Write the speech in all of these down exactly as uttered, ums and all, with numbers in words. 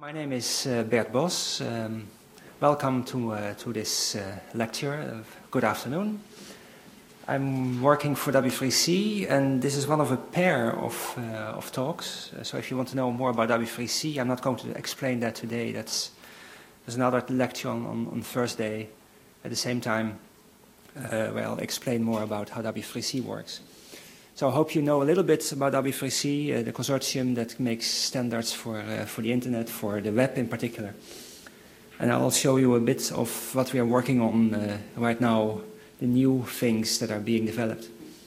My name is uh, Bert Bos. Um, welcome to, uh, to this uh, lecture. Uh, good afternoon. I'm working for W three C, and this is one of a pair of, uh, of talks. Uh, so if you want to know more about W three C, I'm not going to explain that today. That's, there's another lecture on, on, on Thursday at the same time uh, where I'll explain more about how W three C works. So I hope you know a little bit about W three C, uh, the consortium that makes standards for, uh, for the internet, for the web in particular. And I'll show you a bit of what we are working on uh, right now, the new things that are being developed.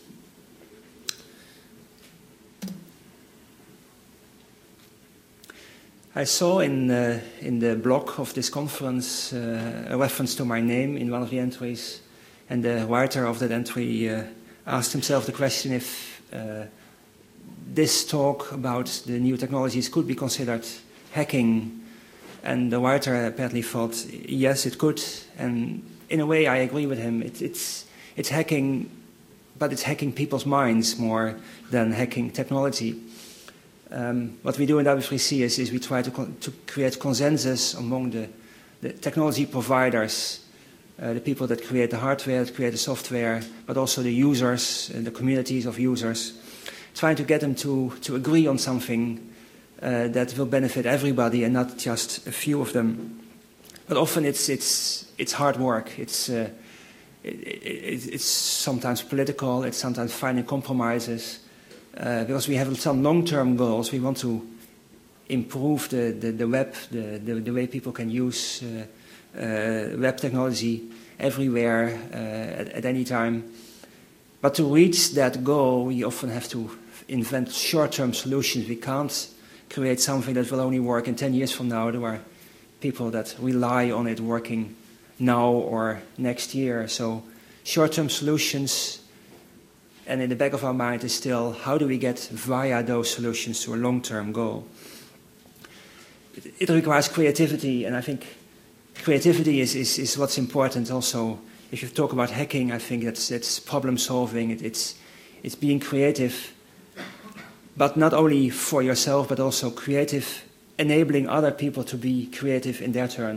I saw in, uh, in the blog of this conference uh, a reference to my name in one of the entries, and the writer of that entry uh, asked himself the question if uh, this talk about the new technologies could be considered hacking. And the writer apparently thought, yes, it could. And in a way, I agree with him. It, it's, it's hacking, but it's hacking people's minds more than hacking technology. Um, what we do in W three C is, is we try to, to create consensus among the, the technology providers, Uh, the people that create the hardware, that create the software, but also the users, uh, the communities of users, trying to get them to, to agree on something uh, that will benefit everybody and not just a few of them. But often it's, it's, it's hard work. It's, uh, it, it, it's sometimes political, it's sometimes finding compromises, uh, because we have some long-term goals. We want to improve the, the, the web, the, the, the way people can use uh, Uh, web technology everywhere uh, at, at any time. But to reach that goal, we often have to invent short-term solutions. We can't create something that will only work in ten years from now. There are people that rely on it working now or next year. So short-term solutions, and in the back of our mind is still, how do we get via those solutions to a long-term goal? It, it requires creativity, and I think creativity is, is, is what's important also. If you talk about hacking, I think that's, that's problem solving. It, it's, it's being creative, but not only for yourself, but also creative, enabling other people to be creative in their turn.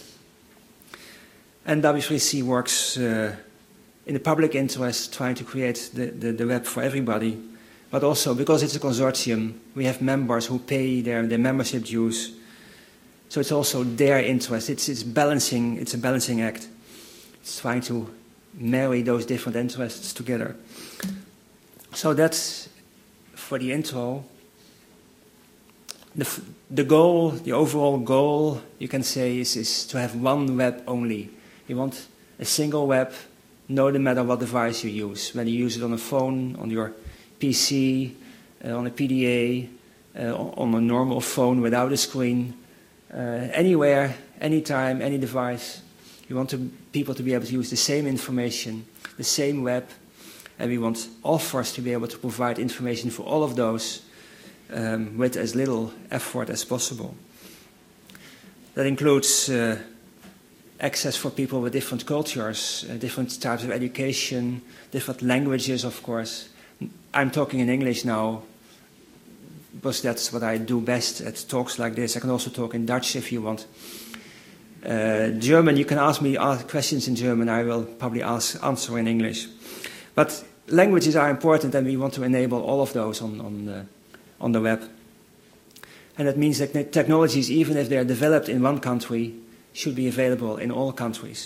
And W three C works uh, in the public interest, trying to create the, the, the web for everybody, but also because it's a consortium, we have members who pay their, their membership dues. So it's also their interest. It's, it's balancing. It's a balancing act. It's trying to marry those different interests together. So that's for the intro. The, the goal, the overall goal, you can say, is, is to have one web only. You want a single web, no matter what device you use. Whether you use it on a phone, on your P C, uh, on a P D A, uh, on a normal phone without a screen. Uh, anywhere, anytime, any device. We want to, people to be able to use the same information, the same web, and we want authors to be able to provide information for all of those um, with as little effort as possible. That includes uh, access for people with different cultures, uh, different types of education, different languages, of course. I'm talking in English now, because that's what I do best at talks like this. I can also talk in Dutch if you want. Uh, German, you can ask me ask questions in German. I will probably ask, answer in English. But languages are important, and we want to enable all of those on, on, the, on the web. And that means that technologies, even if they are developed in one country, should be available in all countries.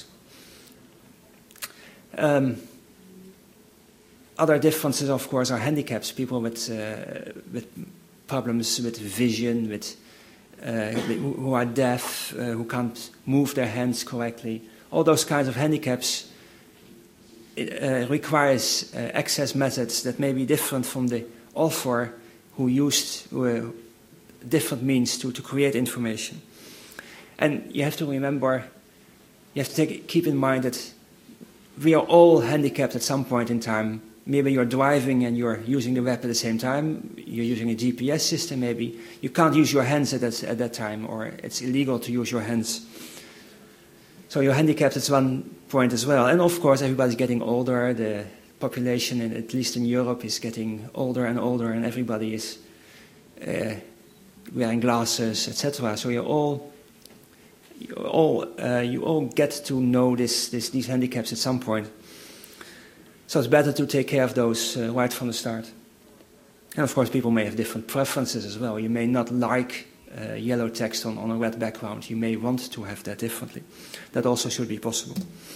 Um, other differences, of course, are handicaps. People with, uh, with problems with vision, with, uh, who are deaf, uh, who can't move their hands correctly. All those kinds of handicaps it, uh, requires uh, access methods that may be different from the author who used uh, different means to, to create information. And you have to remember, you have to take, keep in mind that we are all handicapped at some point in time. Maybe you're driving and you're using the web at the same time. You're using a G P S system, maybe. You can't use your hands at that, at that time, or it's illegal to use your hands. So you're handicapped at one point as well. And of course, everybody's getting older. The population, in, at least in Europe, is getting older and older, and everybody is uh, wearing glasses, et cetera. So you're all, you all, uh, you all get to know this, this, these handicaps at some point. So it's better to take care of those uh, right from the start. And of course, people may have different preferences as well. You may not like uh, yellow text on, on a red background. You may want to have that differently. That also should be possible.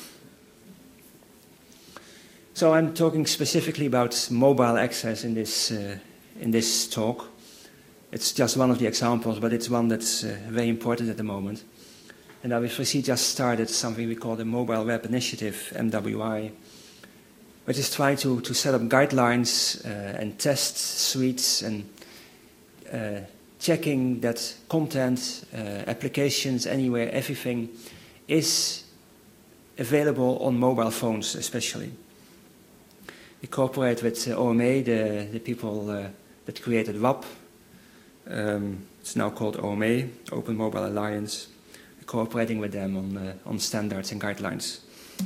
So I'm talking specifically about mobile access in this, uh, in this talk. It's just one of the examples, but it's one that's uh, very important at the moment. And W three C just started something we call the Mobile Web Initiative, M W I, which is trying to, to set up guidelines uh, and test suites and uh, checking that content, uh, applications, anywhere, everything is available on mobile phones especially. We cooperate with uh, O M A, the, the people uh, that created W A P. Um, it's now called O M A, Open Mobile Alliance. We're cooperating with them on, uh, on standards and guidelines.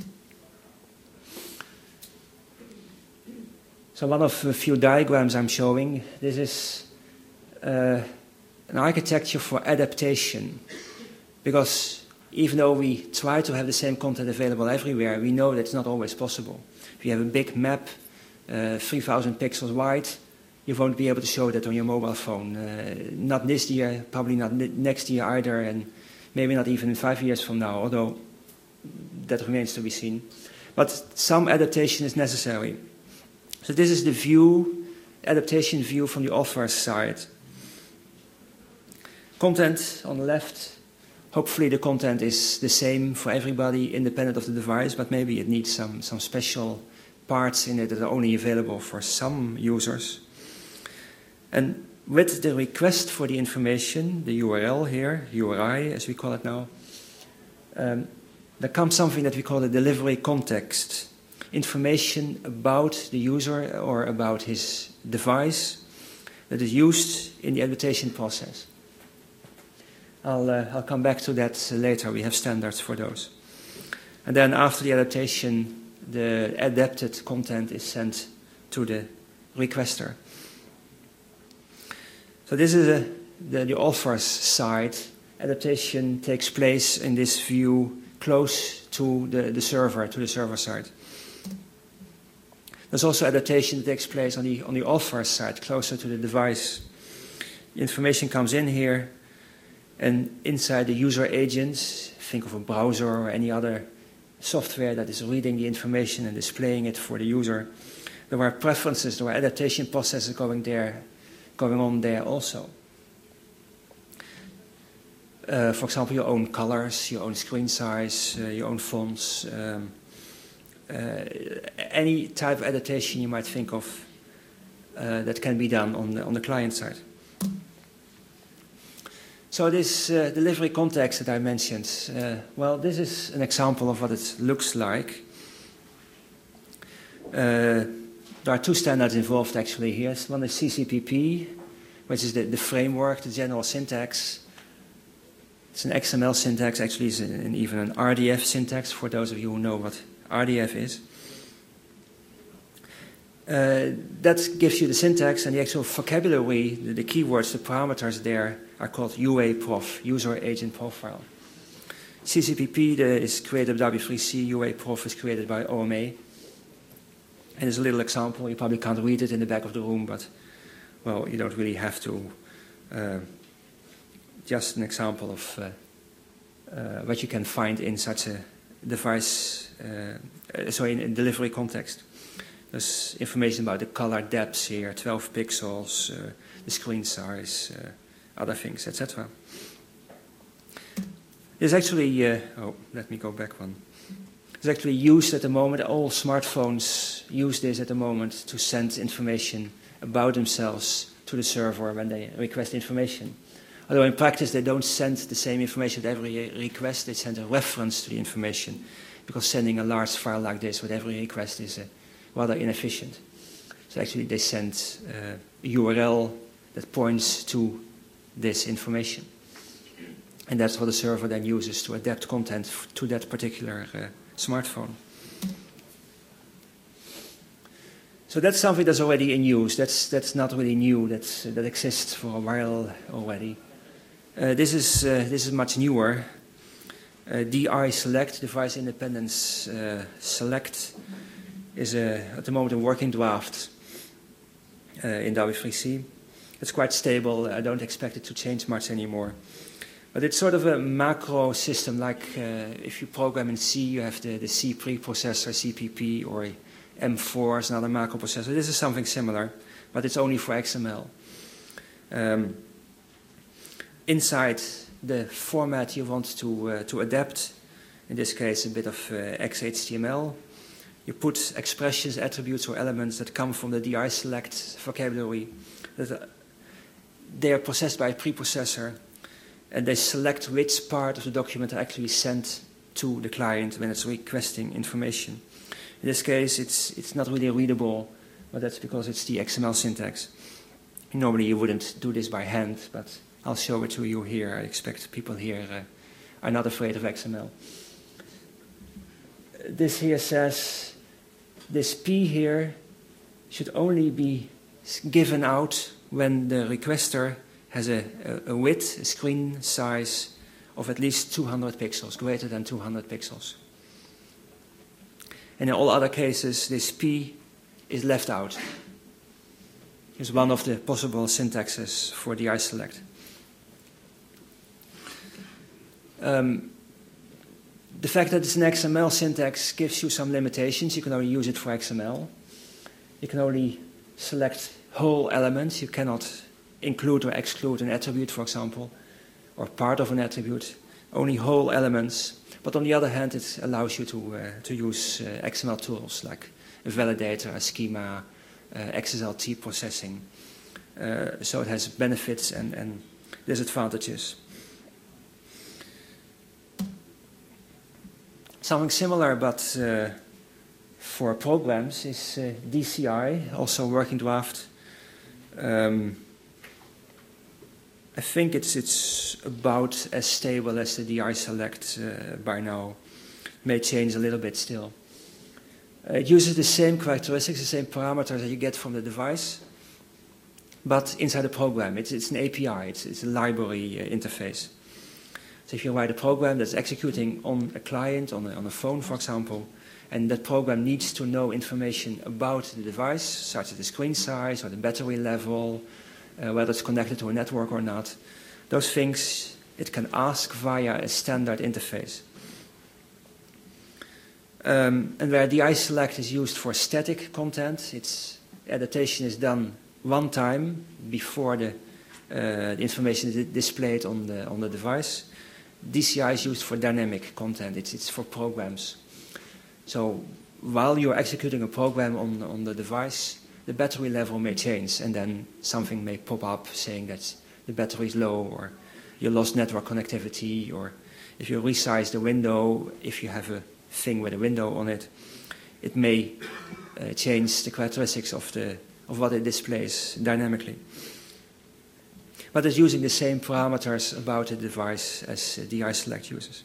So one of the few diagrams I'm showing, this is uh, an architecture for adaptation. Because even though we try to have the same content available everywhere, we know that it's not always possible. If you have a big map, uh, three thousand pixels wide, you won't be able to show that on your mobile phone. Uh, not this year, probably not next year either, and maybe not even in five years from now, although that remains to be seen. But some adaptation is necessary. So this is the view, adaptation view from the author's side. Content on the left. Hopefully the content is the same for everybody, independent of the device, but maybe it needs some, some special parts in it that are only available for some users. And with the request for the information, the U R L here, U R I as we call it now, um, there comes something that we call the delivery context. Information about the user or about his device that is used in the adaptation process. I'll, uh, I'll come back to that later. We have standards for those. And then after the adaptation, the adapted content is sent to the requester. So this is a, the, the author's side. Adaptation takes place in this view close to the, the server, to the server side. There's also adaptation that takes place on the, on the author's side, closer to the device. The information comes in here, and inside the user agent, think of a browser or any other software that is reading the information and displaying it for the user. There are preferences, there are adaptation processes going there, going on there also. Uh, for example, your own colors, your own screen size, uh, your own fonts, um, uh, any type of adaptation you might think of uh, that can be done on the, on the client side. So this uh, delivery context that I mentioned, uh, well, this is an example of what it looks like. Uh, there are two standards involved actually here. One is C C P P, which is the, the framework, the general syntax. It's an X M L syntax, actually it's an, even an R D F syntax for those of you who know what R D F is. Uh, that gives you the syntax and the actual vocabulary, the, the keywords, the parameters there are called U A Prof, User Agent Profile. C C P P the, is created by W three C, U A Prof is created by O M A. And there's a little example, you probably can't read it in the back of the room, but, well, you don't really have to. Uh, just an example of uh, uh, what you can find in such a device, uh, sorry, in a delivery context. There's information about the color depths here, twelve pixels, uh, the screen size, uh, other things, et cetera. There's actually, uh, oh, let me go back one. It's actually used at the moment, all smartphones use this at the moment to send information about themselves to the server when they request information. Although in practice they don't send the same information with every request, they send a reference to the information, because sending a large file like this with every request is uh, rather inefficient. So actually they send uh, a U R L that points to this information. And that's what the server then uses to adapt content to that particular uh, smartphone. So that's something that's already in use. That's, that's not really new. That's, uh, that exists for a while already. Uh, this, is, uh, this is much newer. Uh, D I select, device independence uh, select, is a, at the moment a working draft uh, in W three C. It's quite stable. I don't expect it to change much anymore. But it's sort of a macro system, like uh, if you program in C, you have the, the C preprocessor, C P P, or M four is another macro processor. This is something similar, but it's only for X M L. Um, inside the format you want to, uh, to adapt, in this case a bit of uh, X H T M L. You put expressions, attributes, or elements that come from the D I select vocabulary. That, uh, they are processed by a preprocessor, and they select which part of the document are actually sent to the client when it's requesting information. In this case, it's, it's not really readable, but that's because it's the X M L syntax. Normally you wouldn't do this by hand, but I'll show it to you here. I expect people here uh, are not afraid of X M L. This here says, this P here should only be given out when the requester has a, a, a width, a screen size of at least two hundred pixels, greater than two hundred pixels. And in all other cases, this P is left out. It's one of the possible syntaxes for D I select. Um, the fact that it's an X M L syntax gives you some limitations. You can only use it for X M L. You can only select whole elements. You cannot include or exclude an attribute, for example, or part of an attribute. Only whole elements. But on the other hand, it allows you to, uh, to use uh, X M L tools like a validator, a schema, uh, X S L T processing. Uh, so it has benefits and, and disadvantages. Something similar, but uh, for programs, is uh, D C I, also working draft. Um, I think it's, it's about as stable as the D I select uh, by now. May change a little bit still. Uh, it uses the same characteristics, the same parameters that you get from the device, but inside the program. It's, it's an A P I, it's, it's a library uh, interface. So if you write a program that's executing on a client, on a, on a phone, for example, and that program needs to know information about the device, such as the screen size or the battery level, uh, whether it's connected to a network or not, those things it can ask via a standard interface. Um, and where D I select is used for static content, its adaptation is done one time before the, uh, the information is displayed on the, on the device. D C I is used for dynamic content. It's, it's for programs. So while you're executing a program on, on the device, the battery level may change, and then something may pop up saying that the battery is low, or you lost network connectivity, or if you resize the window, if you have a thing with a window on it, it may uh, change the characteristics of, the, of what it displays dynamically. But it's using the same parameters about the device as uh, D I select uses.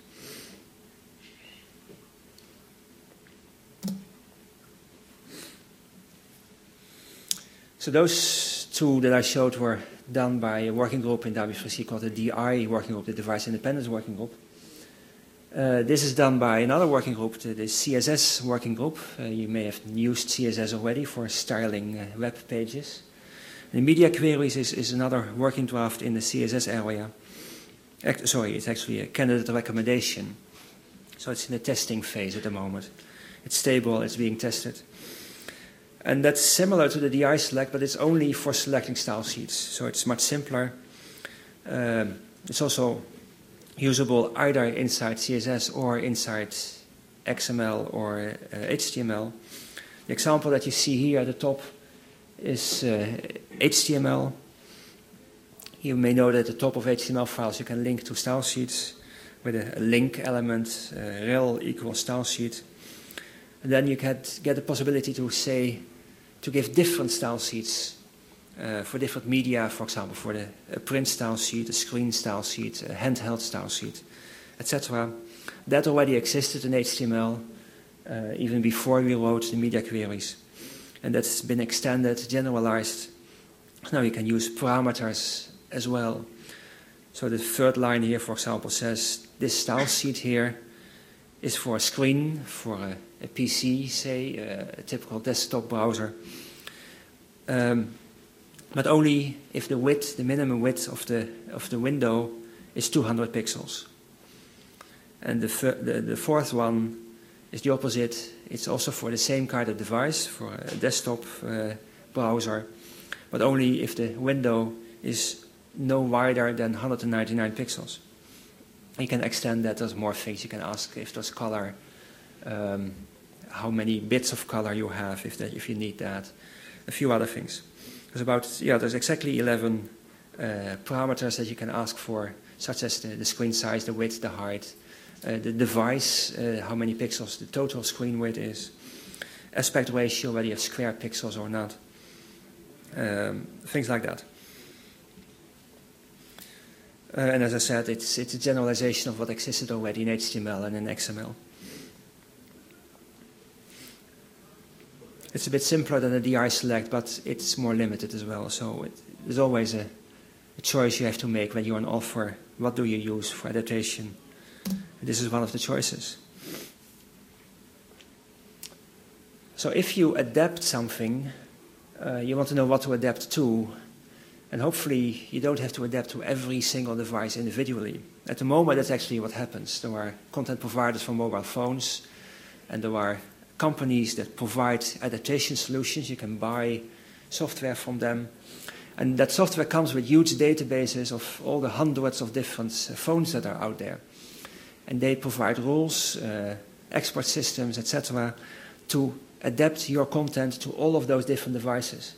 So those two that I showed were done by a working group in W three C called the D I working group, the Device Independence Working Group. Uh, this is done by another working group, the, the C S S working group. Uh, you may have used C S S already for styling uh, web pages. The media queries is, is another working draft in the C S S area. Act, sorry, it's actually a candidate recommendation. So it's in the testing phase at the moment. It's stable, it's being tested. And that's similar to the D I select, but it's only for selecting style sheets. So it's much simpler. Um, it's also usable either inside C S S or inside X M L or uh, H T M L. The example that you see here at the top is uh, H T M L. You may know that at the top of H T M L files you can link to style sheets with a, a link element, uh, rel equals style sheet. And then you get, get the possibility to say, to give different style sheets uh, for different media, for example, for the a print style sheet, a screen style sheet, a handheld style sheet, et cetera. That already existed in H T M L uh, even before we wrote the media queries. And that's been extended, generalized. Now you can use parameters as well. So the third line here, for example, says this style sheet here is for a screen, for a, a P C, say, a, a typical desktop browser. Um, but only if the width, the minimum width of the, of the window is two hundred pixels. And the, the, the fourth one is the opposite. It's also for the same kind of device, for a desktop uh, browser, but only if the window is no wider than one hundred ninety-nine pixels. You can extend that. There's more things. You can ask if there's color, um, how many bits of color you have, if, that, if you need that, a few other things. There's about, yeah, there's exactly eleven uh, parameters that you can ask for, such as the, the screen size, the width, the height, uh, the device, uh, how many pixels the total screen width is, aspect ratio, whether you have square pixels or not, um, things like that. Uh, and as I said, it's, it's a generalization of what existed already in H T M L and in X M L. It's a bit simpler than the D I select, but it's more limited as well. So it, there's always a, a choice you have to make when you're on offer. What do you use for adaptation? And this is one of the choices. So if you adapt something, uh, you want to know what to adapt to. And hopefully you don't have to adapt to every single device individually. At the moment, that's actually what happens. There are content providers for mobile phones, and there are companies that provide adaptation solutions. You can buy software from them. And that software comes with huge databases of all the hundreds of different uh, phones that are out there. And they provide rules, uh, export systems, et cetera, to adapt your content to all of those different devices.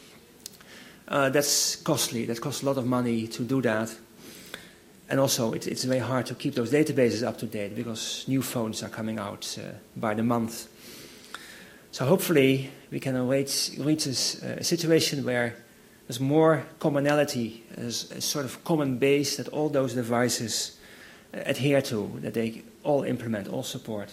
Uh, that's costly. That costs a lot of money to do that. And also, it, it's very hard to keep those databases up to date because new phones are coming out uh, by the month. So hopefully, we can reach, reach a, a situation where there's more commonality, there's a sort of common base that all those devices uh, adhere to, that they all implement, all support.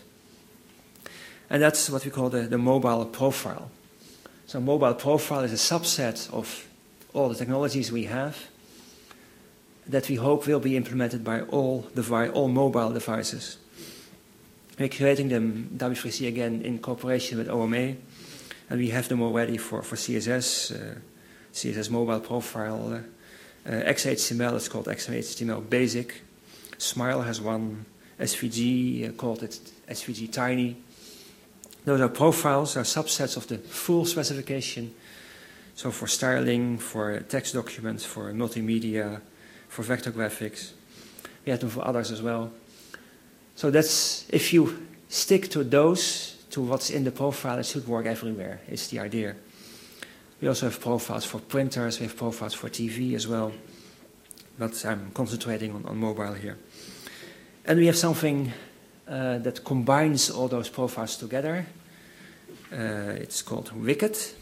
And that's what we call the, the mobile profile. So mobile profile is a subset of all the technologies we have that we hope will be implemented by all, devi all mobile devices. We're creating them, W three C again, in cooperation with O M A, and we have them already for, for C S S, uh, C S S mobile profile, uh, uh, X H T M L, it's called X H T M L Basic, Smile has one, S V G uh, called it S V G Tiny. Those are profiles, are subsets of the full specification. So for styling, for text documents, for multimedia, for vector graphics. We have them for others as well. So that's, if you stick to those, to what's in the profile, it should work everywhere, is the idea. We also have profiles for printers, we have profiles for T V as well. But I'm concentrating on, on mobile here. And we have something uh, that combines all those profiles together. Uh, it's called Wicket.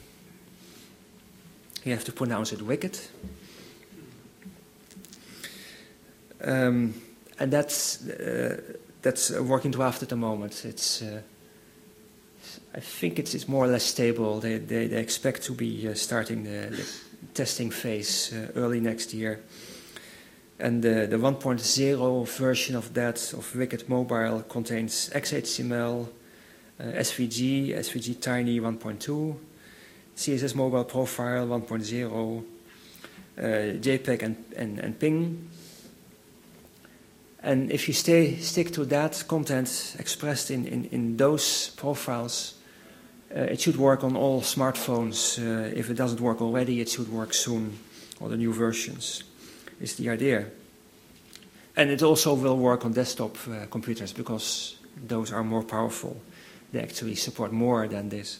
You have to pronounce it Wicket. Um, and that's, uh, that's a working draft at the moment. It's, uh, I think it's, it's more or less stable. They, they, they expect to be uh, starting the, the testing phase uh, early next year. And the, the one point oh version of that, of Wicket Mobile, contains X H T M L, uh, S V G, S V G Tiny one point two, C S S Mobile Profile one point oh, uh, JPEG and, and, and Ping. And if you stay, stick to that content expressed in, in, in those profiles, uh, it should work on all smartphones. Uh, if it doesn't work already, it should work soon, or the new versions, is the idea. And it also will work on desktop uh, computers, because those are more powerful. They actually support more than this.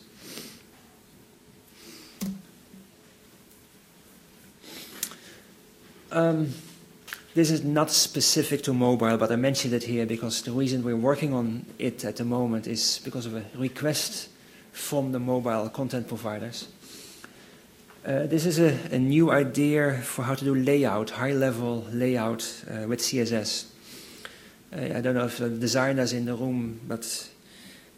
Um, This is not specific to mobile, but I mentioned it here because the reason we're working on it at the moment is because of a request from the mobile content providers. Uh, this is a, a new idea for how to do layout, high-level layout uh, with C S S. Uh, I don't know if the designers in the room, but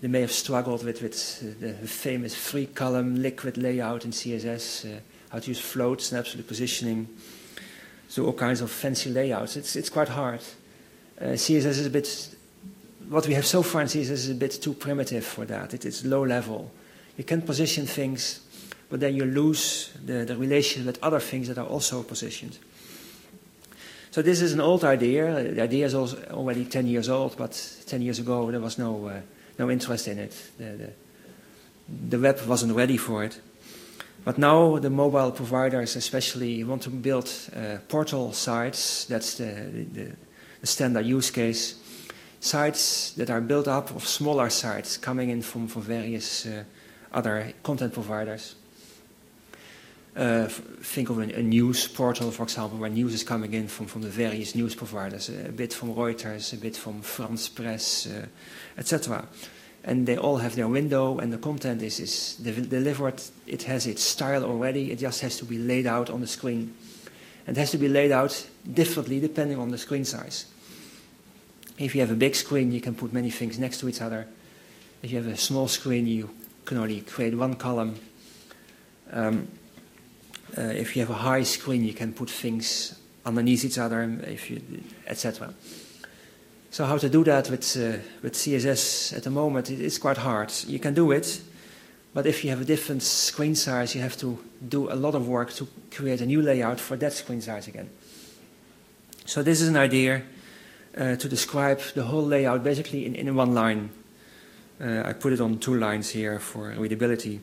they may have struggled with, with the famous three-column liquid layout in C S S, uh, how to use floats and absolute positioning, so all kinds of fancy layouts. It's, it's quite hard. Uh, C S S is a bit, what we have so far in C S S is a bit too primitive for that. It is low level. You can position things, but then you lose the, the relation with other things that are also positioned. So this is an old idea. The idea is also already ten years old, but ten years ago there was no, uh, no interest in it. The, the, the web wasn't ready for it. But now the mobile providers especially want to build uh, portal sites. That's the, the, the standard use case. Sites that are built up of smaller sites coming in from, from various uh, other content providers. Uh, think of a, a news portal, for example, where news is coming in from, from the various news providers, a bit from Reuters, a bit from France Press, uh, et cetera. And they all have their window, and the content is, is delivered. It has its style already. It just has to be laid out on the screen. And it has to be laid out differently depending on the screen size. If you have a big screen, you can put many things next to each other. If you have a small screen, you can only create one column. Um, uh, if you have a high screen, you can put things underneath each other, if you, et cetera. So how to do that with, uh, with C S S at the moment, it, it's quite hard. You can do it, but if you have a different screen size, you have to do a lot of work to create a new layout for that screen size again. So this is an idea uh, to describe the whole layout basically in, in one line. Uh, I put it on two lines here for readability.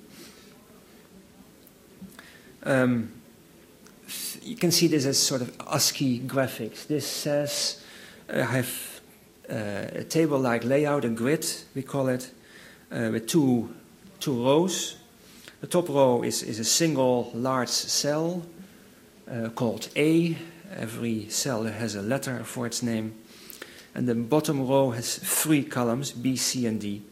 Um, you can see this as sort of ASCII graphics. This says uh, I have Uh, a table-like layout, a grid, we call it, uh, with two, two rows. The top row is, is a single large cell uh, called A. Every cell has a letter for its name. And the bottom row has three columns, B, C, and D.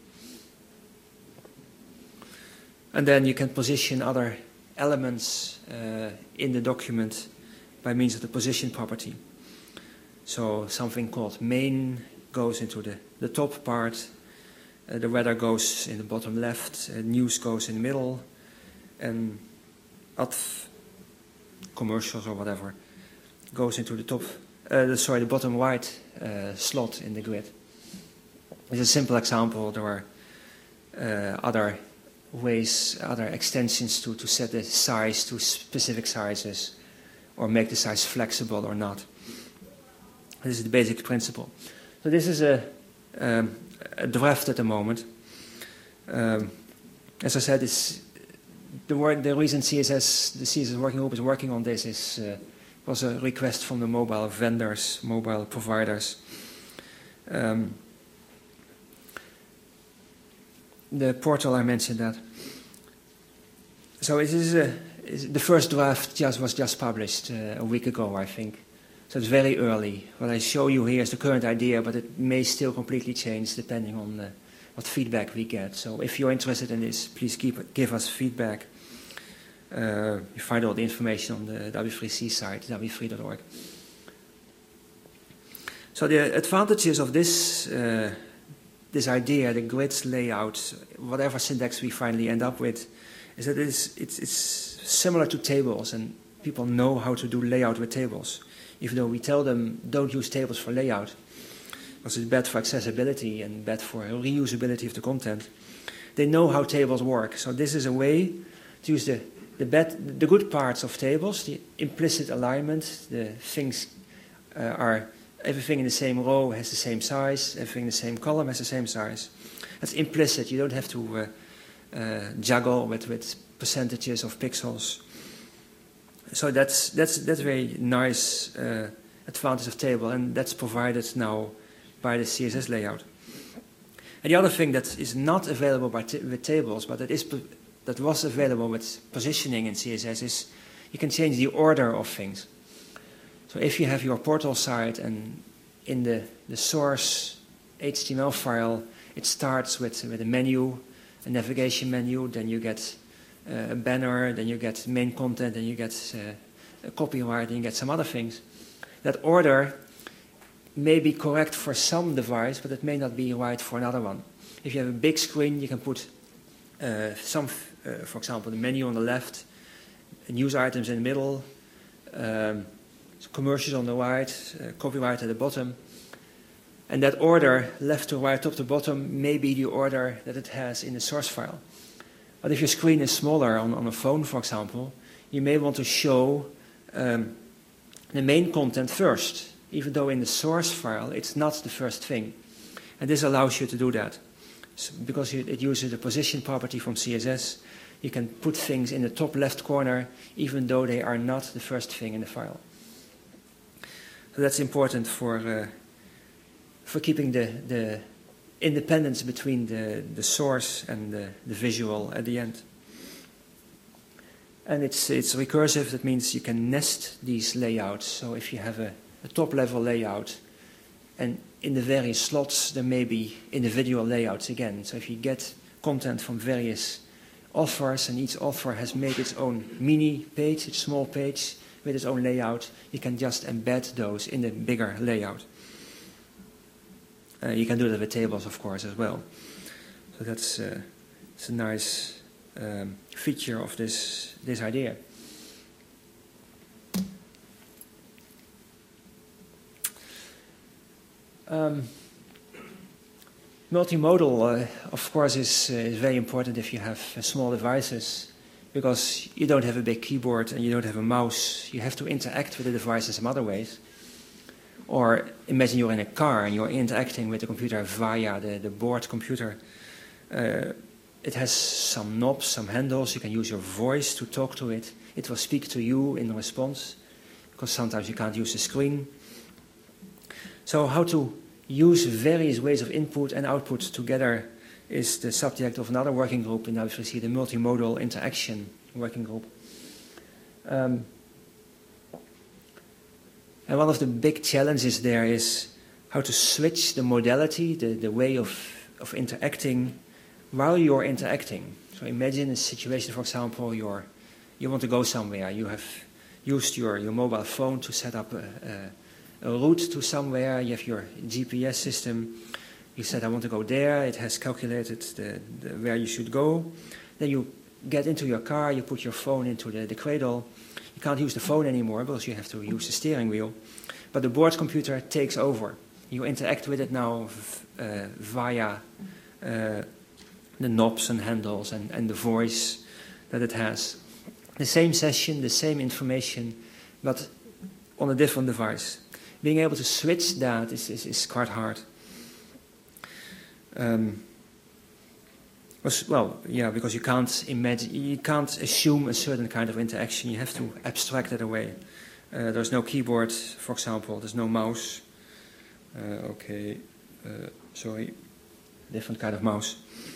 And then you can position other elements uh, in the document by means of the position property. So something called main goes into the, the top part, uh, the weather goes in the bottom left, uh, news goes in the middle, and adv, commercials or whatever, goes into the top, uh, the, sorry, the bottom right uh, slot in the grid. It's a simple example. There are uh, other ways, other extensions to, to set the size to specific sizes, or make the size flexible or not. This is the basic principle. So this is a, um, a draft at the moment. Um, as I said, it's the, work, the reason C S S, the C S S working group is working on this is uh, was a request from the mobile vendors, mobile providers. Um, the portal, I mentioned that. So it is a, the first draft just was just published uh, a week ago, I think. So it's very early. What I show you here is the current idea, but it may still completely change depending on uh, what feedback we get. So if you're interested in this, please keep, give us feedback. Uh, you find all the information on the W three C site, w three dot org. So the advantages of this, uh, this idea, the grids layout, whatever syntax we finally end up with, is that it is, it's, it's similar to tables, and people know how to do layout with tables. Even though we tell them don't use tables for layout, because it's bad for accessibility and bad for reusability of the content, they know how tables work. So this is a way to use the, the, bad, the good parts of tables, the implicit alignment, the things uh, are, everything in the same row has the same size, everything in the same column has the same size. That's implicit. You don't have to uh, uh, juggle with, with percentages of pixels. So that's that's that's very nice uh, advantage of table, and that's provided now by the C S S layout. And the other thing that is not available by t with tables, but that is that was available with positioning in C S S is you can change the order of things. So if you have your portal site and in the the source H T M L file it starts with with a menu, a navigation menu, then you get Uh, a banner, then you get main content, then you get uh, a copyright, then you get some other things. That order may be correct for some device, but it may not be right for another one. If you have a big screen, you can put uh, some, uh, for example, the menu on the left, news items in the middle, um, commercials on the right, uh, copyright at the bottom. And that order, left to right, top to bottom, may be the order that it has in the source file. But if your screen is smaller on, on a phone, for example, you may want to show um, the main content first, even though in the source file it's not the first thing. And this allows you to do that. So because you, it uses the position property from C S S, you can put things in the top left corner, even though they are not the first thing in the file. So that's important for, uh, for keeping the, the independence between the, the source and the, the visual at the end. And it's, it's recursive. That means you can nest these layouts. So if you have a, a top-level layout, and in the various slots there may be individual layouts again. So if you get content from various authors, and each author has made its own mini page, its small page, with its own layout, you can just embed those in the bigger layout. Uh, you can do that with tables, of course, as well. So that's uh, it's a nice um, feature of this this idea. Um, multimodal, uh, of course, is, uh, is very important if you have uh, small devices, because you don't have a big keyboard and you don't have a mouse. You have to interact with the device in some other ways. Or imagine you're in a car and you're interacting with the computer via the, the board computer. Uh, it has some knobs, some handles. You can use your voice to talk to it. It will speak to you in response, because sometimes you can't use the screen. So how to use various ways of input and output together is the subject of another working group, and now we see the multimodal interaction working group. Um, And one of the big challenges there is how to switch the modality, the, the way of, of interacting, while you're interacting. So imagine a situation, for example, you're, you want to go somewhere. You have used your, your mobile phone to set up a, a, a route to somewhere. You have your G P S system. You said, I want to go there. It has calculated the, the, where you should go. Then you get into your car. You put your phone into the, the cradle. You can't use the phone anymore because you have to use the steering wheel. But the board computer takes over. You interact with it now uh, via uh, the knobs and handles and, and the voice that it has. The same session, the same information, but on a different device. Being able to switch that is, is, is quite hard. Um, Well, yeah, because you can't imagine, you can't assume a certain kind of interaction. You have to abstract it away. Uh, there's no keyboard, for example. There's no mouse. Uh, okay, uh, sorry, different kind of mouse.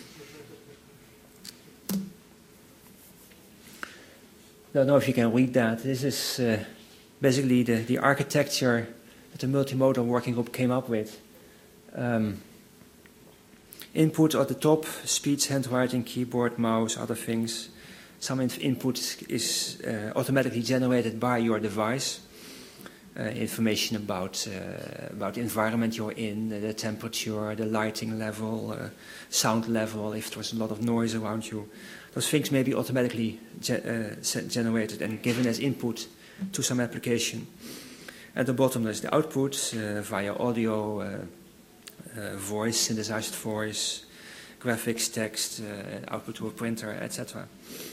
Don't know if you can read that. This is uh, basically the, the architecture that the multimodal working group came up with. Um, Input at the top, speech, handwriting, keyboard, mouse, other things. Some input is uh, automatically generated by your device. Uh, information about, uh, about the environment you're in, the temperature, the lighting level, uh, sound level, if there's a lot of noise around you. Those things may be automatically ge uh, generated and given as input to some application. At the bottom there's the output uh, via audio, uh, Uh, voice, synthesized voice, graphics, text, uh, output to a printer, et cetera.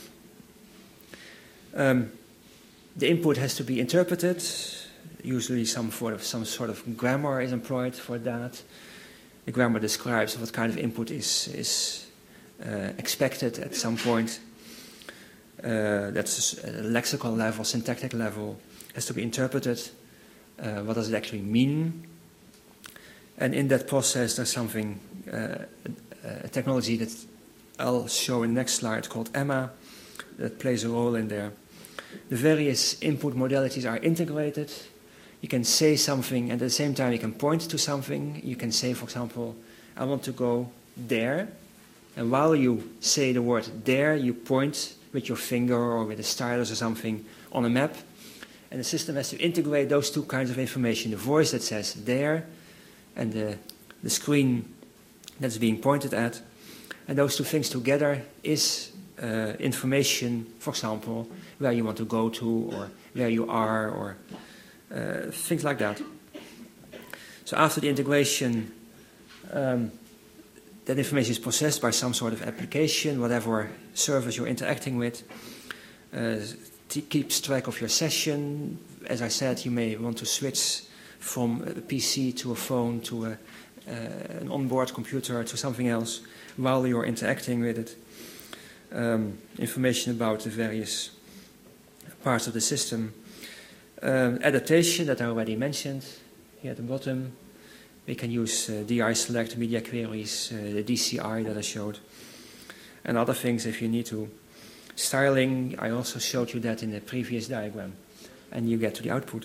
Um, the input has to be interpreted. Usually some, sort of, some sort of grammar is employed for that. The grammar describes what kind of input is, is uh, expected at some point. Uh, that's a lexical level, syntactic level. Has to be interpreted. Uh, what does it actually mean? And in that process, there's something, uh, a technology that I'll show in the next slide called Emma that plays a role in there. The various input modalities are integrated. You can say something, and at the same time you can point to something. You can say, for example, I want to go there. And while you say the word there, you point with your finger or with a stylus or something on a map. And the system has to integrate those two kinds of information. The voice that says there, and the, the screen that's being pointed at, And those two things together is uh, information, for example, where you want to go to, or where you are, or uh, things like that. So after the integration, um, that information is processed by some sort of application, whatever service you're interacting with. Uh, keeps track of your session. As I said, you may want to switch from a P C to a phone to a, uh, an onboard computer to something else while you're interacting with it. Um, information about the various parts of the system. Um, adaptation that I already mentioned here at the bottom. We can use uh, D I select, media queries, uh, the D C I that I showed, and other things if you need to. Styling, I also showed you that in the previous diagram, and you get to the output.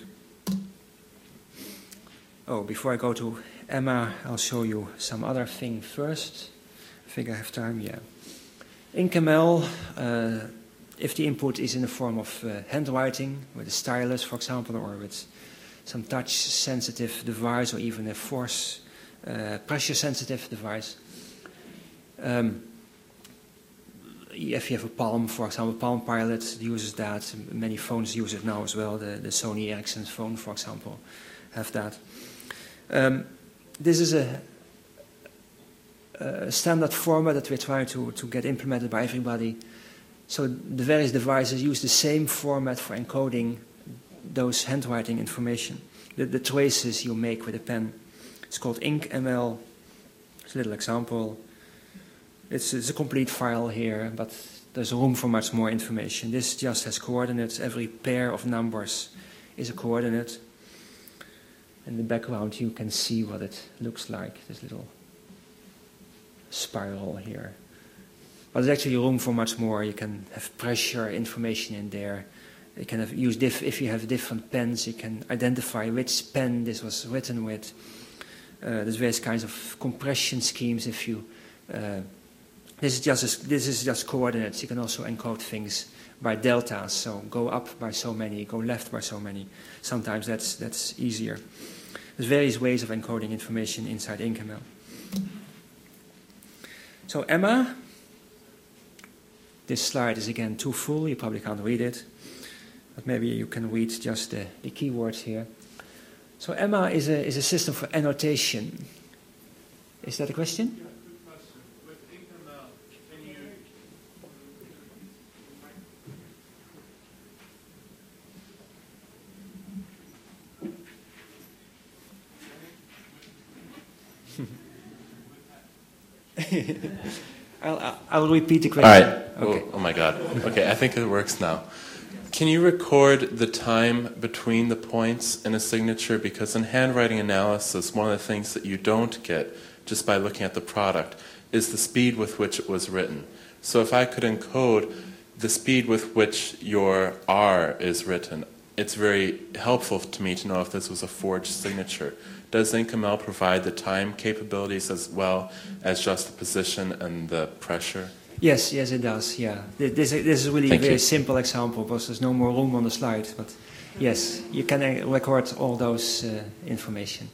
Oh, before I go to Emma, I'll show you some other thing first. I think I have time, yeah. IncML, uh, if the input is in the form of uh, handwriting, with a stylus, for example, or with some touch-sensitive device, or even a force, uh, pressure-sensitive device. Um, if you have a Palm, for example, Palm Pilot uses that. Many phones use it now as well. The, the Sony Ericsson phone, for example, have that. Um, this is a, a standard format that we're trying to, to get implemented by everybody. So the various devices use the same format for encoding those handwriting information, the, the traces you make with a pen. It's called IncML. It's a little example. It's, it's a complete file here, but there's room for much more information. This just has coordinates. Every pair of numbers is a coordinate. In the background you can see what it looks like, this little spiral here. But there's actually room for much more. You can have pressure information in there. You can have use diff if you have different pens, you can identify which pen this was written with. Uh, there's various kinds of compression schemes. If you uh, this is just a, this is just coordinates. You can also encode things by deltas. So go up by so many, go left by so many. Sometimes that's that's easier. There's various ways of encoding information inside IncML. So Emma. This slide is again too full. You probably can't read it. But maybe you can read just the, the keywords here. So Emma is a, is a system for annotation. Is that a question? Yeah, good question. With IncML, can you... I'll, I'll repeat the question. All right. Okay. Oh, oh my God. Okay, I think it works now. Can you record the time between the points in a signature? Because in handwriting analysis, one of the things that you don't get just by looking at the product is the speed with which it was written. So if I could encode the speed with which your R is written, it's very helpful to me to know if this was a forged signature. Does IncML provide the time capabilities as well as just the position and the pressure? Yes, yes, it does. Yeah, this, this is really Thank a very you. simple example because there's no more room on the slide. But yes, you can uh, record all those uh, information.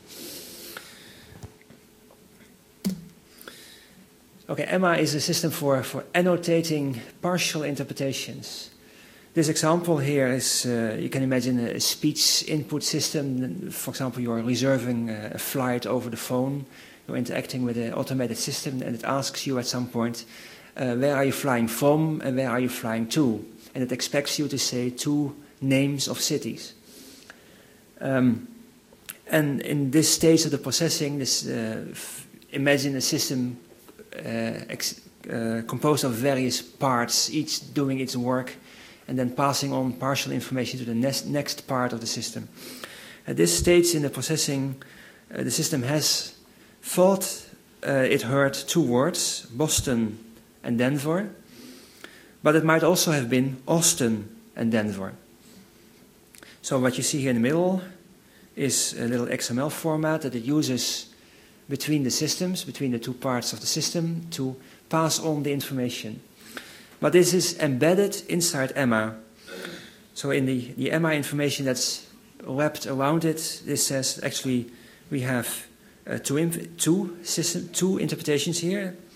Okay, Emma is a system for for annotating partial interpretations. This example here is, uh, you can imagine a speech input system. For example, you are reserving a flight over the phone. You're interacting with an automated system and it asks you at some point, uh, where are you flying from and where are you flying to? And it expects you to say two names of cities. Um, and in this stage of the processing, this, uh, f imagine a system uh, ex uh, composed of various parts, each doing its work, and then passing on partial information to the next, next part of the system. At this stage in the processing, uh, the system has thought uh, it heard two words, Boston and Denver, but it might also have been Austin and Denver. So what you see here in the middle is a little X M L format that it uses between the systems, between the two parts of the system, to pass on the information. But this is embedded inside Emma. So in the, the Emma information that's wrapped around it, this says actually we have uh, two, two, system, two interpretations here.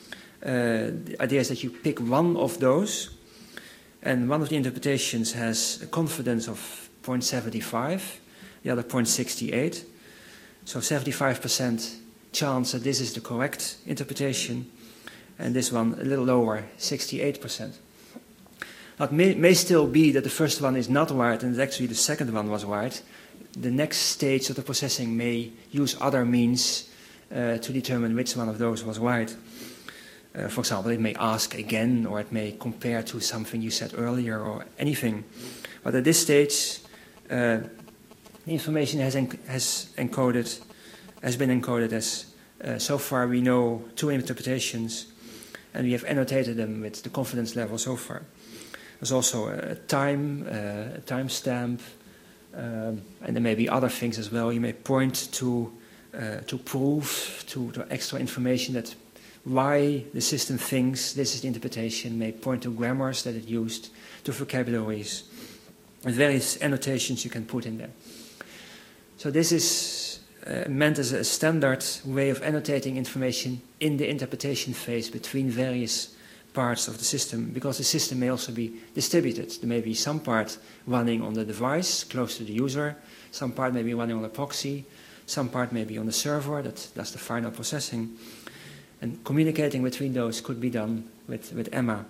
Uh, the idea is that you pick one of those, and one of the interpretations has a confidence of zero point seven five, the other zero point six eight. So seventy-five percent chance that this is the correct interpretation, and this one a little lower, sixty-eight percent. It may, may still be that the first one is not right and actually the second one was right. The next stage of the processing may use other means uh, to determine which one of those was right. Uh, for example, it may ask again, or it may compare to something you said earlier, or anything. But at this stage, uh, the information has, enc has encoded, has been encoded as, uh, so far we know two interpretations, and we have annotated them with the confidence level so far. There's also a time, uh, a timestamp, um, and there may be other things as well. You may point to, uh, to prove, to, to extra information that why the system thinks this is the interpretation, may point to grammars that it used, to vocabularies, and various annotations you can put in there. So this is uh, meant as a standard way of annotating information in the interpretation phase between various parts of the system, because the system may also be distributed. There may be some part running on the device close to the user, some part may be running on a proxy, some part may be on the server that does the final processing. And communicating between those could be done with, with Emma.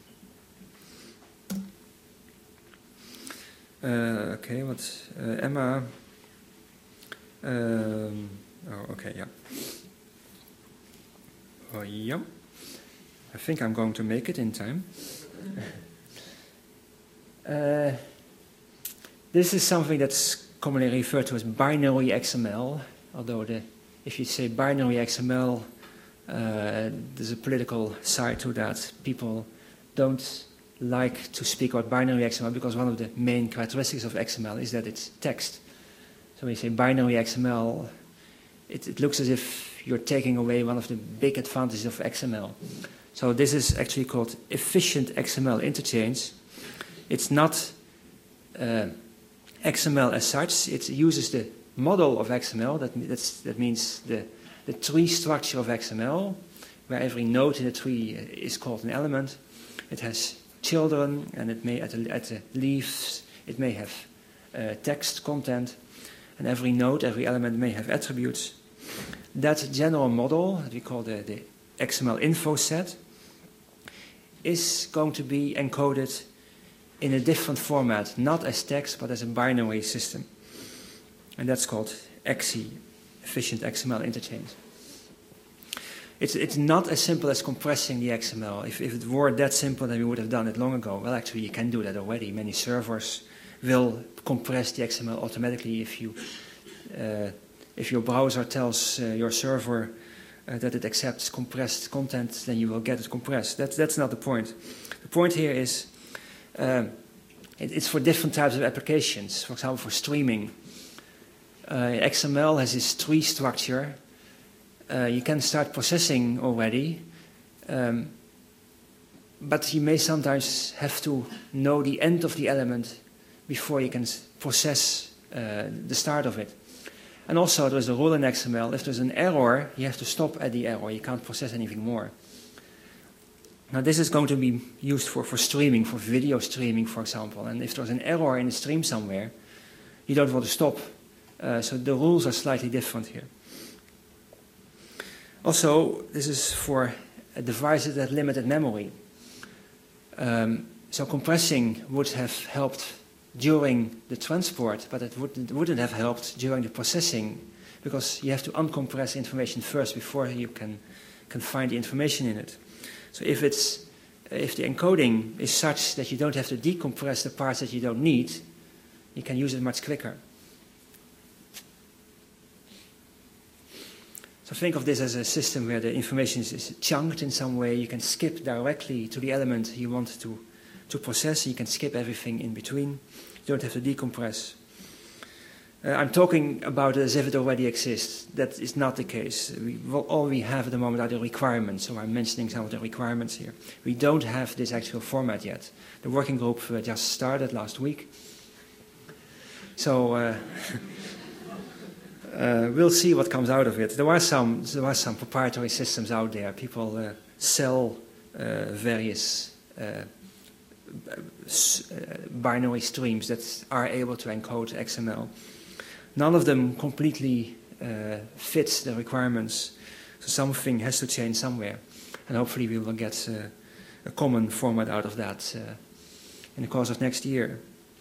Uh, okay, what uh, Emma? Um, oh, okay, yeah. Oh, yeah. I think I'm going to make it in time. uh, this is something that's commonly referred to as binary X M L. Although, the, if you say binary X M L, Uh, there's a political side to that. People don't like to speak about binary X M L because one of the main characteristics of X M L is that it's text. So when you say binary X M L, it, it looks as if you're taking away one of the big advantages of X M L. So this is actually called efficient X M L interchange. It's not uh, X M L as such. It uses the model of X M L. That, that's, that means the the tree structure of X M L, where every node in the tree is called an element. It has children, and it may, at the, at the leaves, it may have uh, text content, and every node, every element may have attributes. That general model, that we call the, the X M L info set, is going to be encoded in a different format, not as text, but as a binary system. And that's called X I, efficient X M L interchange. It's, it's not as simple as compressing the X M L. If, if it were that simple, then we would have done it long ago. Well, actually, you can do that already. Many servers will compress the X M L automatically if you, uh, if your browser tells uh, your server uh, that it accepts compressed content, then you will get it compressed. That's, that's not the point. The point here is um, it, it's for different types of applications. For example, for streaming. Uh, X M L has this tree structure. Uh, you can start processing already, um, but you may sometimes have to know the end of the element before you can process uh, the start of it. And also there's a rule in X M L, if there's an error, you have to stop at the error, you can't process anything more. Now this is going to be used for, for streaming, for video streaming, for example, and if there's an error in the stream somewhere, you don't want to stop. Uh, so the rules are slightly different here. Also, this is for devices that have limited memory. Um, so compressing would have helped during the transport, but it wouldn't, wouldn't have helped during the processing, because you have to uncompress information first before you can, can find the information in it. So if, it's, if the encoding is such that you don't have to decompress the parts that you don't need, you can use it much quicker. So think of this as a system where the information is, is chunked in some way. You can skip directly to the element you want to, to process. You can skip everything in between. You don't have to decompress. Uh, I'm talking about it as if it already exists. That is not the case. We, well, all we have at the moment are the requirements, so I'm mentioning some of the requirements here. We don't have this actual format yet. The working group uh, just started last week. So uh, uh, we'll see what comes out of it. There are some, there are some proprietary systems out there. People uh, sell uh, various uh, s- uh, binary streams that are able to encode X M L. None of them completely uh, fits the requirements, so something has to change somewhere, and hopefully we will get uh, a common format out of that uh, in the course of next year.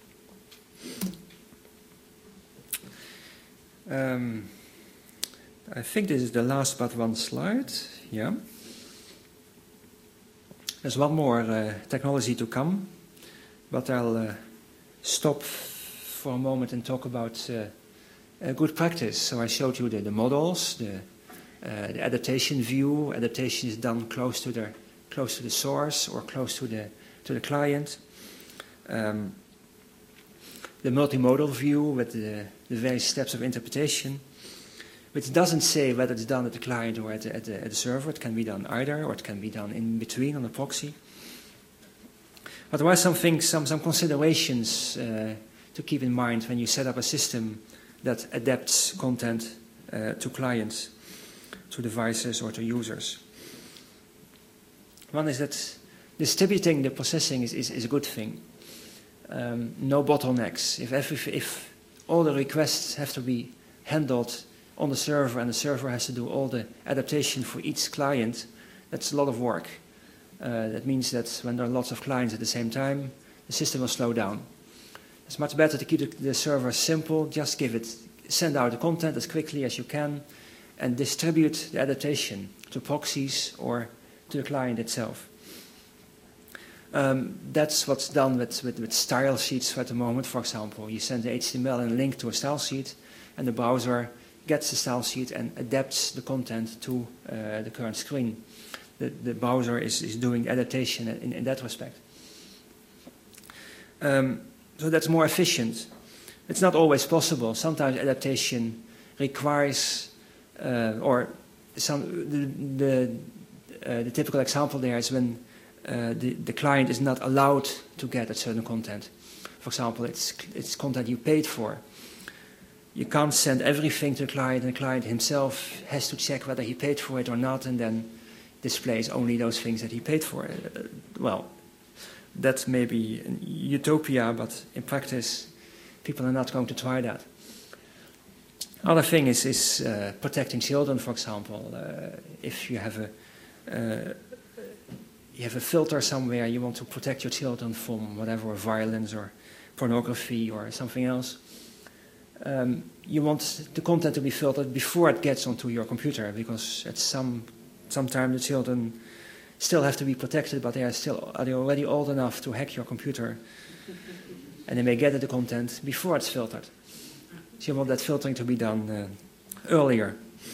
Um, I think this is the last but one slide. Yeah. There's one more uh, technology to come, but I'll uh, stop for a moment and talk about uh, a good practice. So I showed you the, the models, the, uh, the adaptation view. Adaptation is done close to the close to the source or close to the to the client. Um, the multimodal view with the, the various steps of interpretation, which doesn't say whether it's done at the client or at the, at, the, at the server. It can be done either, or it can be done in between on the proxy. But there are some things, some, some considerations uh, to keep in mind when you set up a system that adapts content uh, to clients, to devices, or to users. One is that distributing the processing is, is, is a good thing. Um, no bottlenecks. If, every, if all the requests have to be handled on the server and the server has to do all the adaptation for each client, that's a lot of work. Uh, that means that when there are lots of clients at the same time, the system will slow down. It's much better to keep the, the server simple, just give it, send out the content as quickly as you can, and distribute the adaptation to proxies or to the client itself. Um, that's what's done with, with, with style sheets at the moment, for example. You send the H T M L and a link to a style sheet, and the browser gets the style sheet and adapts the content to uh, the current screen. The, the browser is, is doing adaptation in, in that respect. Um, so that's more efficient. It's not always possible. Sometimes adaptation requires, uh, or some, the, the, uh, the typical example there is when uh, the, the client is not allowed to get a certain content. For example, it's, it's content you paid for. You can't send everything to the client, and the client himself has to check whether he paid for it or not, and then displays only those things that he paid for. Uh, well, that's maybe a utopia, but in practice, people are not going to try that. Other thing is, is uh, protecting children, for example. Uh, if you have a uh, you have a filter somewhere, you want to protect your children from whatever, violence or pornography or something else. Um, you want the content to be filtered before it gets onto your computer, because at some sometime the children still have to be protected, but they are still are they already old enough to hack your computer, and they may get at the content before it's filtered. So you want that filtering to be done uh, earlier.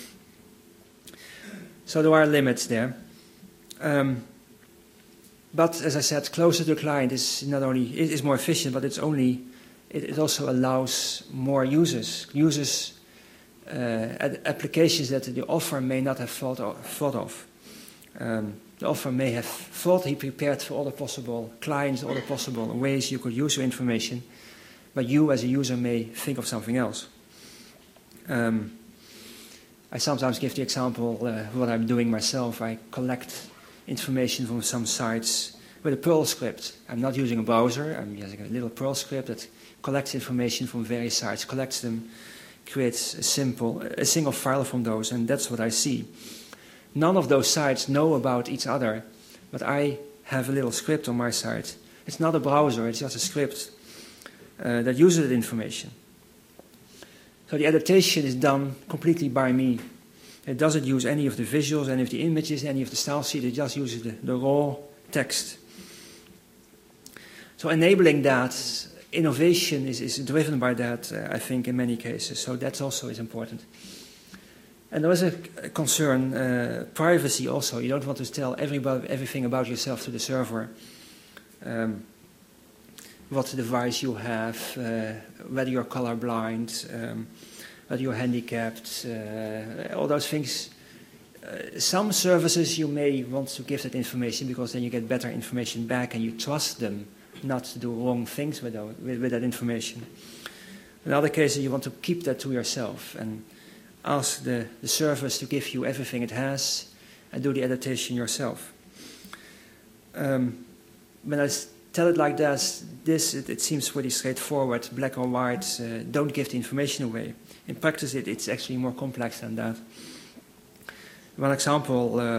So there are limits there. Um, but as I said, closer to the client is not only it is more efficient, but it's only it, it also allows more users, users uh, ad applications that the author may not have thought of. Thought of. Um, the author may have thought he prepared for all the possible clients, all the possible ways you could use your information, but you as a user may think of something else. Um, I sometimes give the example uh, what I'm doing myself. I collect information from some sites with a Perl script. I'm not using a browser. I'm using a little Perl script that collects information from various sites, collects them, creates a simple, a single file from those, and that's what I see. None of those sites know about each other, but I have a little script on my site. It's not a browser, it's just a script uh, that uses that information. So the adaptation is done completely by me. It doesn't use any of the visuals, any of the images, any of the style sheet. It just uses the, the raw text. So enabling that, innovation is, is driven by that, uh, I think, in many cases. So that also is important. And there is a concern, uh, privacy also. You don't want to tell everybody everything about yourself to the server. Um, what device you have, uh, whether you're colorblind, um, whether you're handicapped, uh, all those things. Uh, some services you may want to give that information because then you get better information back and you trust them not to do wrong things with, with, with that information. In other cases, you want to keep that to yourself and ask the, the service to give you everything it has and do the adaptation yourself. um, when I tell it like this, this it, it seems pretty straightforward, black or white, uh, don't give the information away. In practice, it, it's actually more complex than that. One example, uh,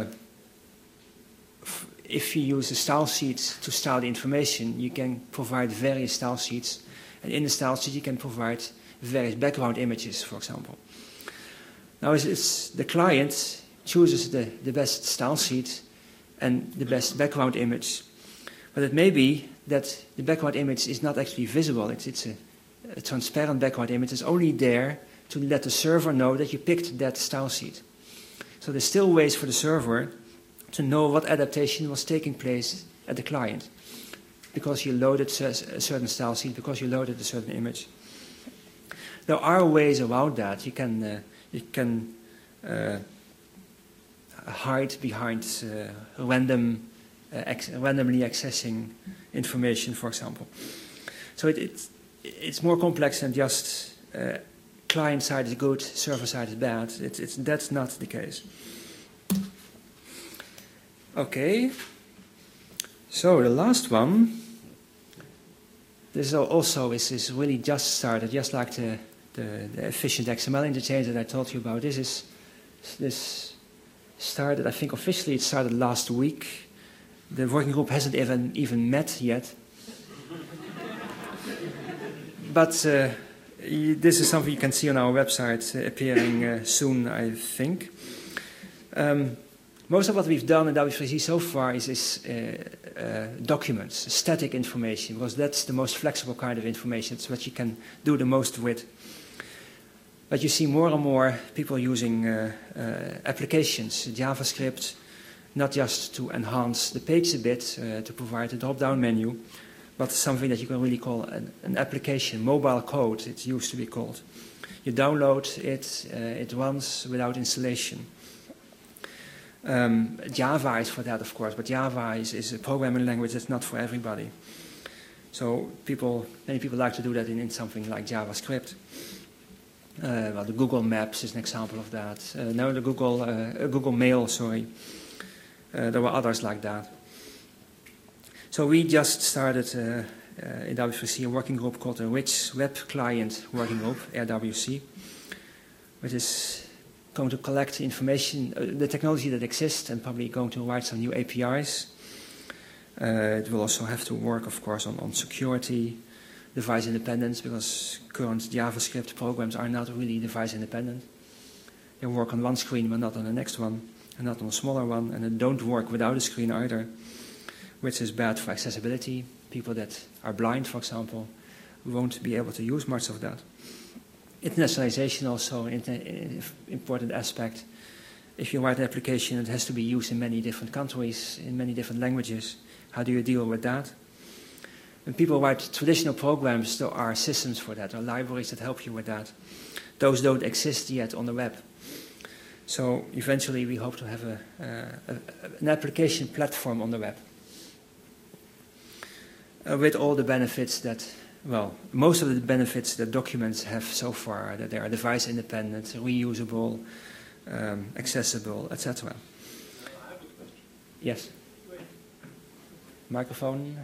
if you use a style sheet to style the information, you can provide various style sheets, and in the style sheet you can provide various background images, for example. Now it's, it's the client chooses the, the best style sheet and the best background image, but it may be that the background image is not actually visible. It's, it's a, a transparent background image. It's only there to let the server know that you picked that style sheet. So there's still ways for the server to know what adaptation was taking place at the client, because you loaded a certain style sheet, because you loaded a certain image. There are ways around that. You can, uh, you can uh, hide behind uh, random, uh, ex randomly accessing information, for example. So it, it, it's more complex than just uh, client side is good, server side is bad. It's, it's, that's not the case. Okay. So the last one. This also is, is really just started, just like the, the, the efficient X M L interchange that I told you about. This is this started, I think officially it started last week. The working group hasn't even even met yet. But uh, this is something you can see on our website uh, appearing uh, soon, I think. Um, Most of what we've done in W three C so far is, is uh, uh, documents, static information, because that's the most flexible kind of information. It's what you can do the most with. But you see more and more people using uh, uh, applications, JavaScript, not just to enhance the page a bit, uh, to provide a drop-down menu, but something that you can really call an, an application, mobile code, it used to be called. You download it, uh, it runs without installation. Um, Java is for that, of course, but Java is, is a programming language that's not for everybody. So people, many people like to do that in, in something like JavaScript. Uh, well, the Google Maps is an example of that. Uh, no, the Google, uh, Google Mail, sorry. Uh, there were others like that. So we just started uh, uh, in W three C a working group called the Rich Web Client Working Group, R W C, which is going to collect information, uh, the technology that exists, and probably going to write some new A P Is. Uh, it will also have to work, of course, on, on security, device independence, because current JavaScript programs are not really device independent. They work on one screen but not on the next one, and not on a smaller one, and they don't work without a screen either, which is bad for accessibility. People that are blind, for example, won't be able to use much of that. Internationalization also an important aspect. If you write an application, it has to be used in many different countries, in many different languages. How do you deal with that? When people write traditional programs, there are systems for that, or libraries that help you with that. Those don't exist yet on the web. So eventually we hope to have a, uh, a, an application platform on the web uh, with all the benefits that Well, most of the benefits that documents have so far, that they are device independent, reusable, um, accessible, et cetera. Yes. Microphone.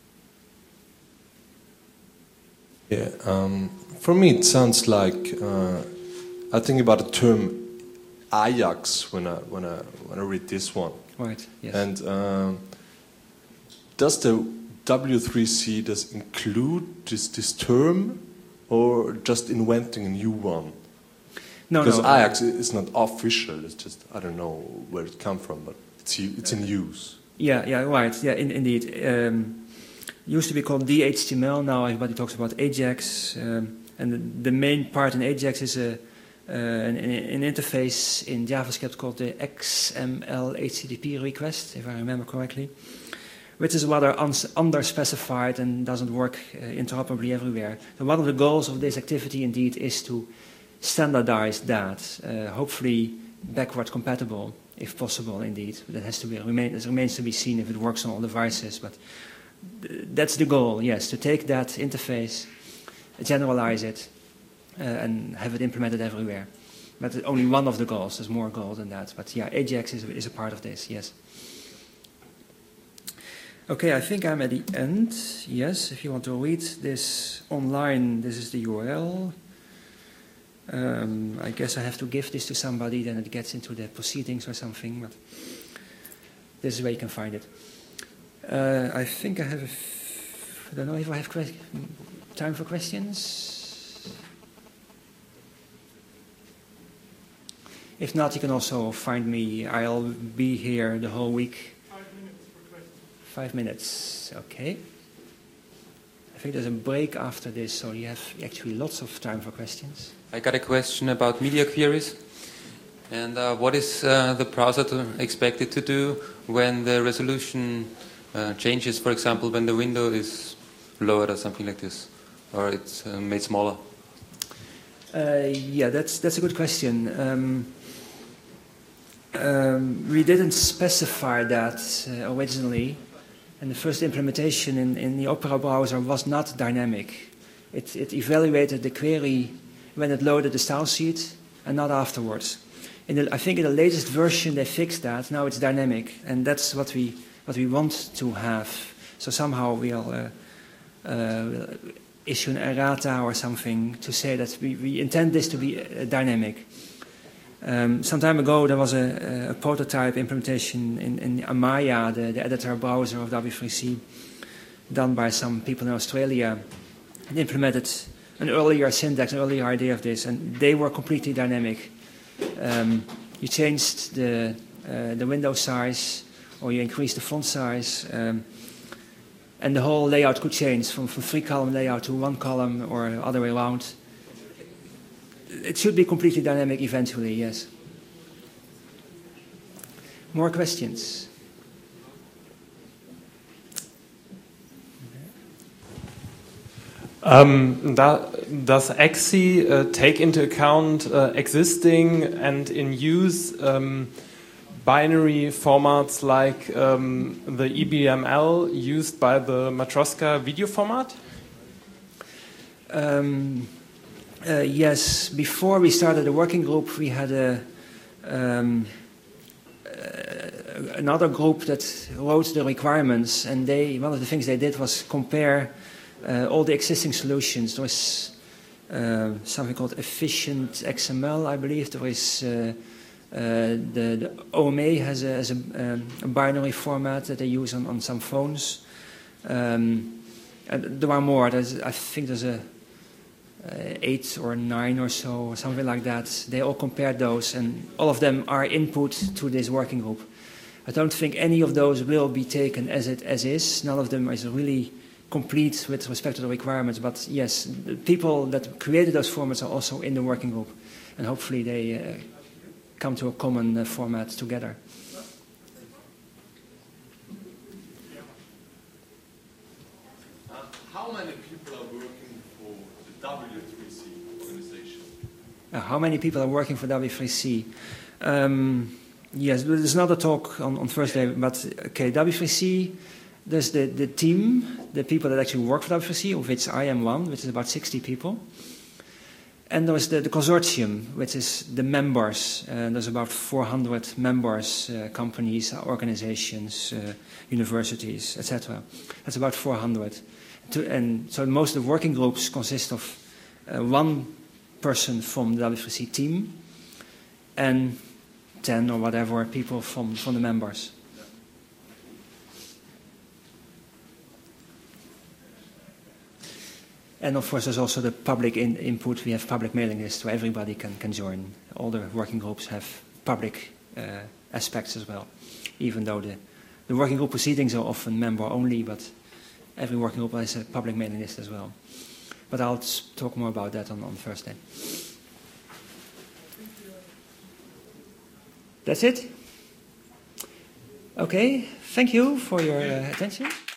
Yeah. Um, for me, it sounds like uh, I think about the term Ajax when I when I when I read this one. Right. Yes. And um, does the W three C does include this, this term, or just inventing a new one? No, because no. Ajax is not official. It's just, I don't know where it comes from, but it's it's in use. Yeah, yeah, right. Yeah, in, indeed. Um, used to be called D H T M L. Now everybody talks about Ajax, um, and the, the main part in Ajax is a uh, an, an interface in JavaScript called the X M L H T T P request, if I remember correctly, which is rather underspecified and doesn't work uh, interoperably everywhere. So one of the goals of this activity, indeed, is to standardize that, uh, hopefully backward compatible, if possible, indeed. That has to be remain, it remains to be seen if it works on all devices, but th that's the goal, yes, to take that interface, generalize it, uh, and have it implemented everywhere. But only one of the goals, there's more goals than that. But yeah, Ajax is, is a part of this, yes. Okay, I think I'm at the end. Yes, if you want to read this online, this is the U R L. Um, I guess I have to give this to somebody, then it gets into the proceedings or something, but this is where you can find it. Uh, I think I have, a f I don't know if I have time for questions. If not, you can also find me. I'll be here the whole week. Five minutes for questions. Five minutes, okay. I think there's a break after this, so you have actually lots of time for questions. I got a question about media queries. And uh, what is uh, the browser to expected to do when the resolution uh, changes, for example, when the window is lowered or something like this, or it's uh, made smaller? Uh, yeah, that's, that's a good question. Um, um, we didn't specify that uh, originally. And the first implementation in, in the Opera browser was not dynamic. It, it evaluated the query when it loaded the style sheet and not afterwards. In the, I think in the latest version they fixed that. Now it's dynamic, and that's what we, what we want to have. So somehow we'll, uh, uh, we'll issue an errata or something to say that we, we intend this to be uh, dynamic. Um, some time ago there was a, a prototype implementation in, in Amaya, the, the editor browser of W three C, done by some people in Australia. It implemented an earlier syntax, an earlier idea of this, and they were completely dynamic. Um, you changed the, uh, the window size, or you increased the font size, um, and the whole layout could change from, from three-column layout to one column or the other way around. It should be completely dynamic eventually, yes. More questions? Um, da, does X C uh, take into account uh, existing and in use um, binary formats like um, the E B M L used by the Matroska video format? Um, Uh, yes, before we started the working group, we had a, um, uh, another group that wrote the requirements, and they, one of the things they did was compare uh, all the existing solutions. There was uh, something called Efficient X M L, I believe. There is uh, uh, the, the O M A has a, has a, um, a binary format that they use on, on some phones. Um, and there are more. There's, I think there's a Uh, eight or nine or so, or something like that. They all compared those, and all of them are input to this working group. I don't think any of those will be taken as it as is. None of them is really complete with respect to the requirements. But yes, the people that created those formats are also in the working group, and hopefully they uh, come to a common uh, format together. Uh, how many people are working for the W three C organization? Uh, how many people are working for W three C? Um, yes, there's another talk on, on Thursday, but okay, W three C, there's the, the team, the people that actually work for W three C, of which I am one, which is about sixty people. And there's the, the consortium, which is the members. Uh, there's about four hundred members, uh, companies, organizations, uh, universities, et cetera. That's about four hundred. To, and so most of the working groups consist of uh, one person from the W three C team and ten or whatever people from, from the members. And of course there's also the public in, input. We have public mailing lists where everybody can, can join. All the working groups have public uh, aspects as well, even though the, the working group proceedings are often member only, but every working group has a public mailing list as well. But I'll talk more about that on, on Thursday. That's it? Okay, thank you for your uh, attention.